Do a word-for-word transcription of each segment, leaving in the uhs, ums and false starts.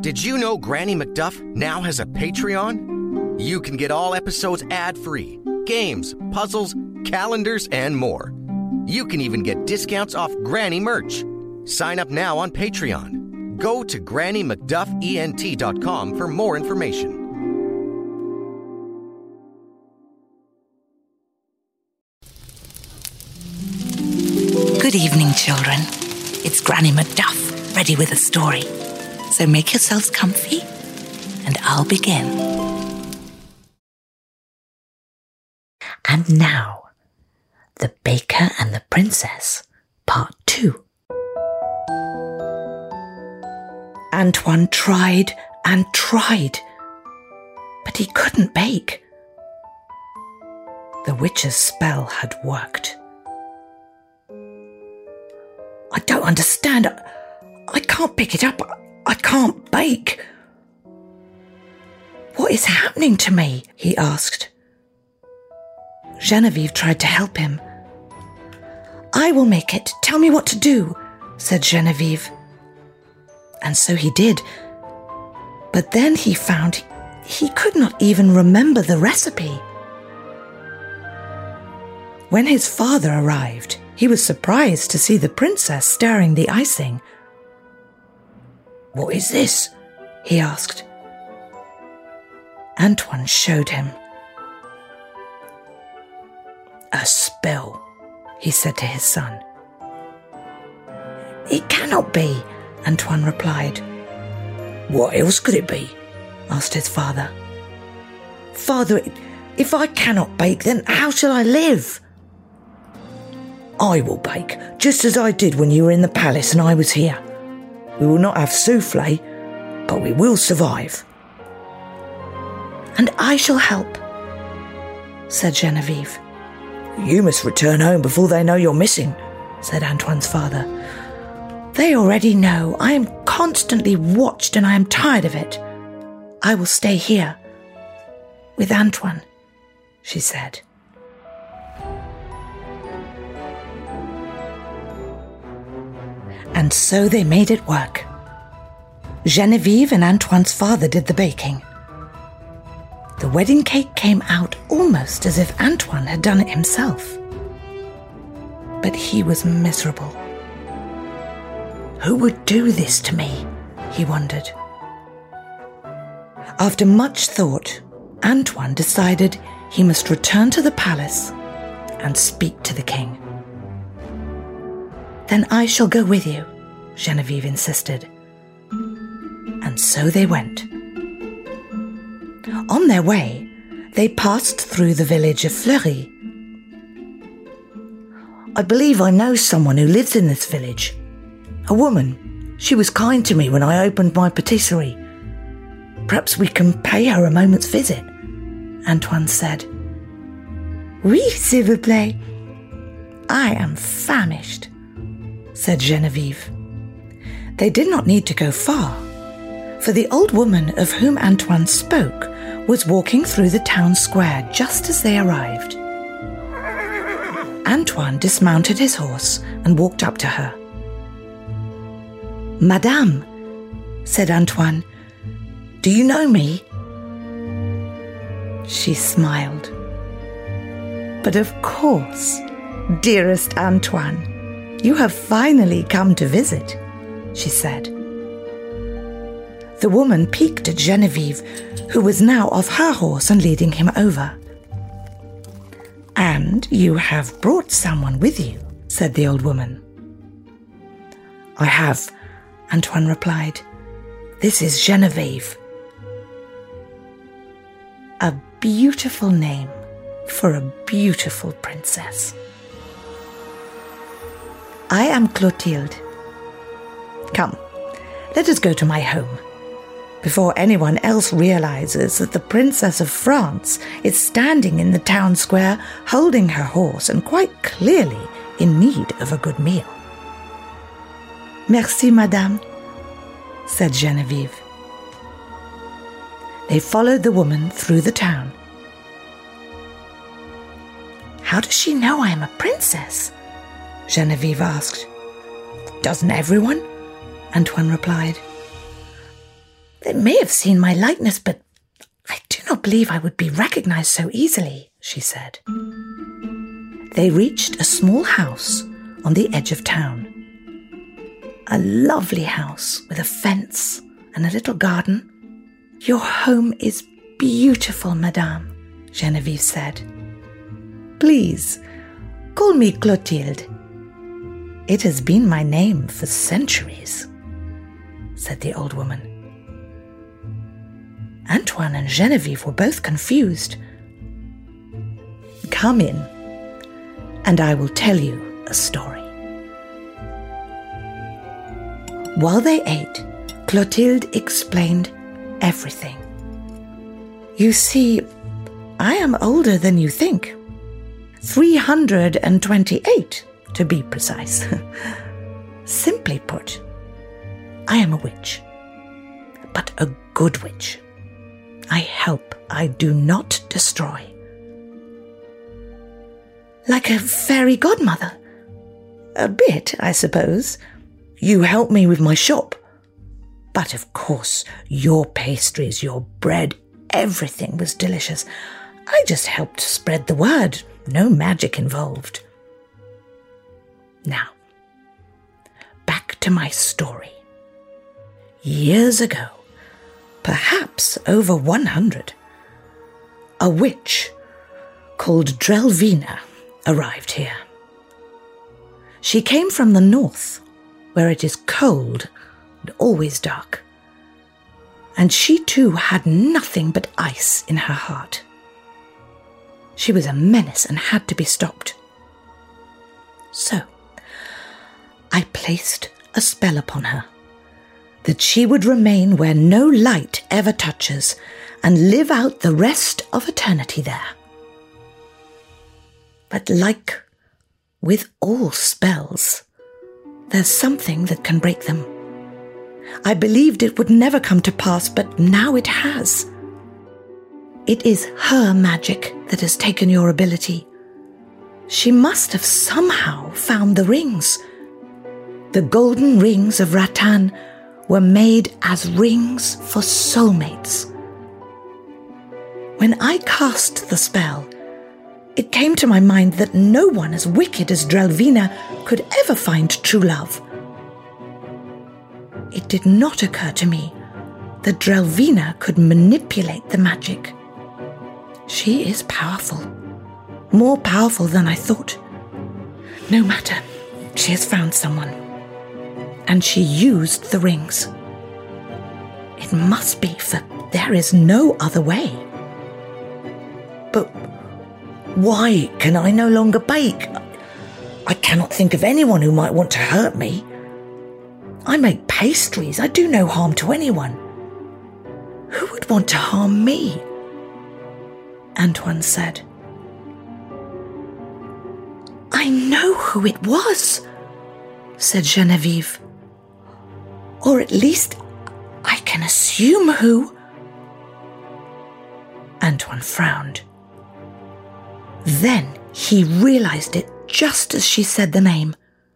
Did you know Granny McDuff now has a Patreon? You can get all episodes ad-free, games, puzzles, calendars, and more. You can even get discounts off Granny merch. Sign up now on Patreon. Go to granny mcduff ent dot com for more information. Good evening, children. It's Granny McDuff, ready with a story. So make yourselves comfy, and I'll begin. And now, The Baker and the Princess, Part two. Antoine tried and tried, but he couldn't bake. The witch's spell had worked. I don't understand. I can't pick it up. I can't bake. What is happening to me? He asked. Genevieve tried to help him. I will make it. Tell me what to do, said Genevieve. And so he did. But then he found he could not even remember the recipe. When his father arrived, he was surprised to see the princess stirring the icing. What is this? He asked. Antoine showed him. A spell, he said to his son. It cannot be, Antoine replied. What else could it be? Asked his father. Father, if I cannot bake, then how shall I live? I will bake, just as I did when you were in the palace and I was here. We will not have souffle, but we will survive. And I shall help, said Genevieve. You must return home before they know you're missing, said Antoine's father. They already know. I am constantly watched and I am tired of it. I will stay here with Antoine, she said. And so they made it work. Genevieve and Antoine's father did the baking. The wedding cake came out almost as if Antoine had done it himself. But he was miserable. Who would do this to me? He wondered. After much thought, Antoine decided he must return to the palace and speak to the king. Then I shall go with you, Genevieve insisted. And so they went. On their way, they passed through the village of Fleury. I believe I know someone who lives in this village. A woman. She was kind to me when I opened my patisserie. Perhaps we can pay her a moment's visit, Antoine said. Oui, s'il vous plaît. I am famished, said Genevieve. They did not need to go far, for the old woman of whom Antoine spoke was walking through the town square just as they arrived. Antoine dismounted his horse and walked up to her. Madame, said Antoine, do you know me? She smiled. But of course, dearest Antoine, you have finally come to visit, she said. The woman peeked at Genevieve, who was now off her horse and leading him over. And you have brought someone with you, said the old woman. I have, Antoine replied. This is Genevieve. A beautiful name for a beautiful princess. I am Clotilde. Come, let us go to my home, before anyone else realizes that the Princess of France is standing in the town square holding her horse and quite clearly in need of a good meal. Merci, madame, said Genevieve. They followed the woman through the town. How does she know I am a princess? Genevieve asked. Doesn't everyone? Antoine replied. They may have seen my likeness, but I do not believe I would be recognized so easily, she said. They reached a small house on the edge of town. A lovely house with a fence and a little garden. Your home is beautiful, madame, Genevieve said. Please, call me Clotilde. It has been my name for centuries, said the old woman. Antoine and Genevieve were both confused. Come in, and I will tell you a story. While they ate, Clotilde explained everything. You see, I am older than you think. three hundred twenty-eight, to be precise. Simply put, I am a witch, but a good witch. I help, I do not destroy. Like a fairy godmother. A bit, I suppose. You help me with my shop. But of course, your pastries, your bread, everything was delicious. I just helped spread the word. No magic involved. Now, back to my story. Years ago, perhaps over one hundred, a witch called Drelvina arrived here. She came from the north, where it is cold and always dark, and she too had nothing but ice in her heart. She was a menace and had to be stopped. So, I placed a spell upon her, that she would remain where no light ever touches and live out the rest of eternity there. But like with all spells, there's something that can break them. I believed it would never come to pass, but now it has. It is her magic that has taken your ability. She must have somehow found the rings. The golden rings of Rattan were made as rings for soulmates. When I cast the spell, it came to my mind that no one as wicked as Drelvina could ever find true love. It did not occur to me that Drelvina could manipulate the magic. She is powerful, more powerful than I thought. No matter, she has found someone, and she used the rings. It must be, for there is no other way. But why can I no longer bake? I cannot think of anyone who might want to hurt me. I make pastries. I do no harm to anyone. Who would want to harm me? Antoine said. I know who it was, said Genevieve. Or at least I can assume who. Antoine frowned. Then he realized it just as she said the name.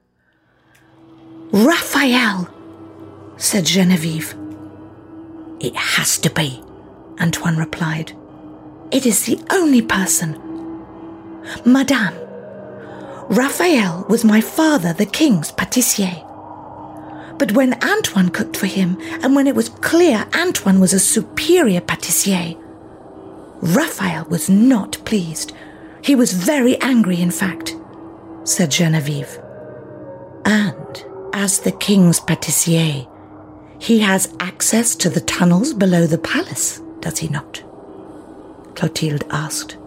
Raphael, said Genevieve. It has to be, Antoine replied. It is the only person. Madame, Raphael was my father, the king's pâtissier. But when Antoine cooked for him, and when it was clear Antoine was a superior pâtissier, Raphael was not pleased. He was very angry, in fact, said Genevieve. And as the king's pâtissier, he has access to the tunnels below the palace, does he not? Clotilde asked.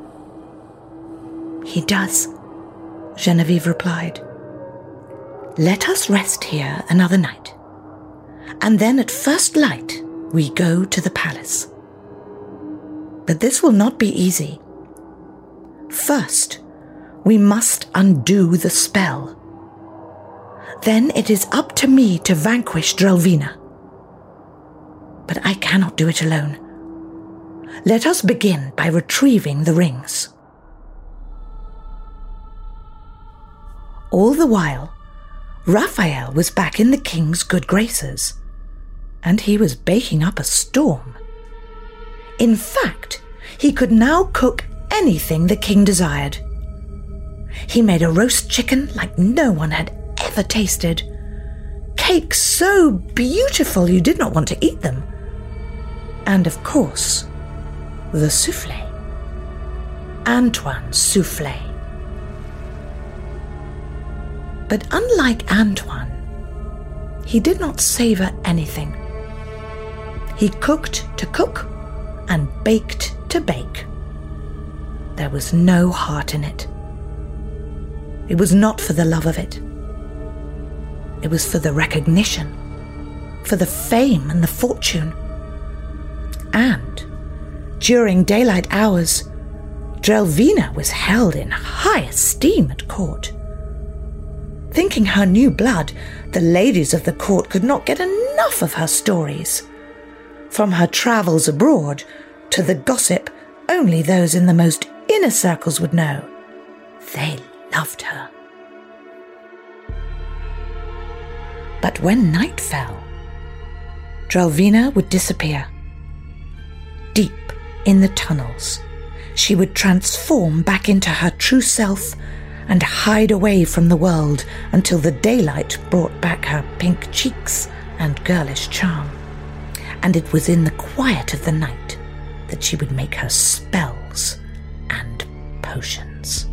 He does, Genevieve replied. Let us rest here another night, and then at first light we go to the palace. But this will not be easy. First, we must undo the spell. Then it is up to me to vanquish Drelvina. But I cannot do it alone. Let us begin by retrieving the rings. All the while, Raphael was back in the king's good graces, and he was baking up a storm. In fact, he could now cook anything the king desired. He made a roast chicken like no one had ever tasted, cakes so beautiful you did not want to eat them, and of course, the soufflé. Antoine's soufflé. But unlike Antoine, he did not savour anything. He cooked to cook and baked to bake. There was no heart in it. It was not for the love of it. It was for the recognition, for the fame and the fortune. And during daylight hours, Drelvina was held in high esteem at court. Thinking her new blood, the ladies of the court could not get enough of her stories. From her travels abroad to the gossip only those in the most inner circles would know. They loved her. But when night fell, Drelvina would disappear. Deep in the tunnels, she would transform back into her true self and hide away from the world until the daylight brought back her pink cheeks and girlish charm. And it was in the quiet of the night that she would make her spells and potions.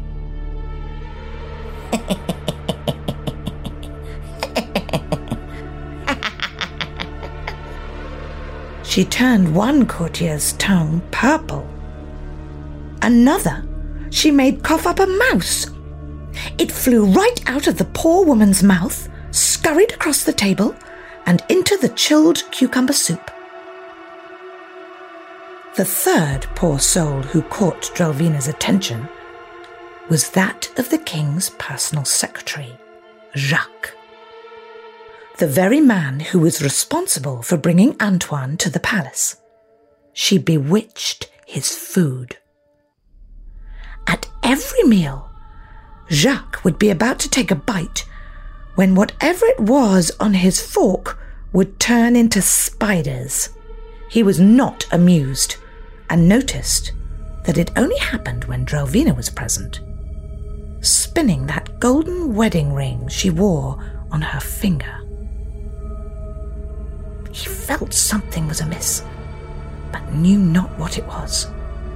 She turned one courtier's tongue purple. Another, she made cough up a mouse. It flew right out of the poor woman's mouth, scurried across the table, and into the chilled cucumber soup. The third poor soul who caught Drelvina's attention was that of the king's personal secretary, Jacques, the very man who was responsible for bringing Antoine to the palace. She bewitched his food. At every meal, Jacques would be about to take a bite when whatever it was on his fork would turn into spiders. He was not amused and noticed that it only happened when Drelvina was present, spinning that golden wedding ring she wore on her finger. He felt something was amiss, but knew not what it was.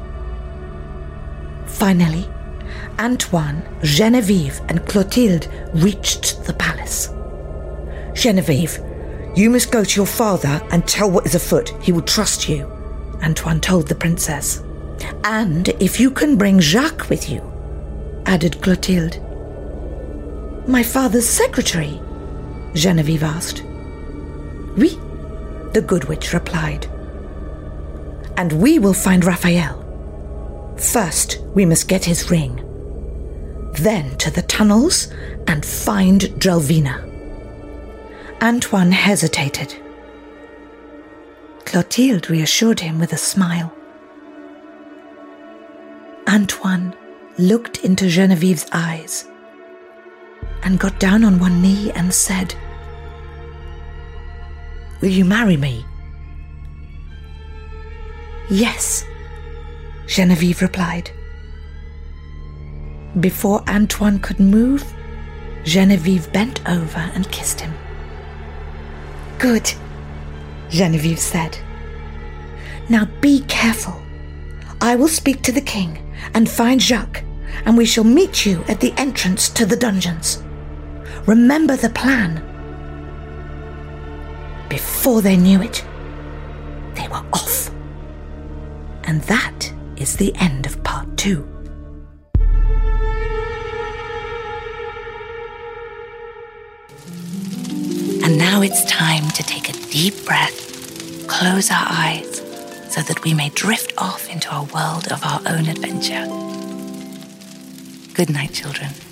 Finally, Antoine, Geneviève, and Clotilde reached the palace. Geneviève, you must go to your father and tell what is afoot. He will trust you, Antoine told the princess. And if you can bring Jacques with you, added Clotilde. My father's secretary? Geneviève asked. Oui, the good witch replied. And we will find Raphael. First, we must get his ring. Then to the tunnels and find Drelvina. Antoine hesitated. Clotilde reassured him with a smile. Antoine looked into Genevieve's eyes and got down on one knee and said, Will you marry me? Yes, Geneviève replied. Before Antoine could move, Geneviève bent over and kissed him. Good, Geneviève said. Now be careful. I will speak to the king and find Jacques, and we shall meet you at the entrance to the dungeons. Remember the plan. Before they knew it, they were off. And that is the end of part two. And now it's time to take a deep breath, close our eyes, so that we may drift off into a world of our own adventure. Good night, children.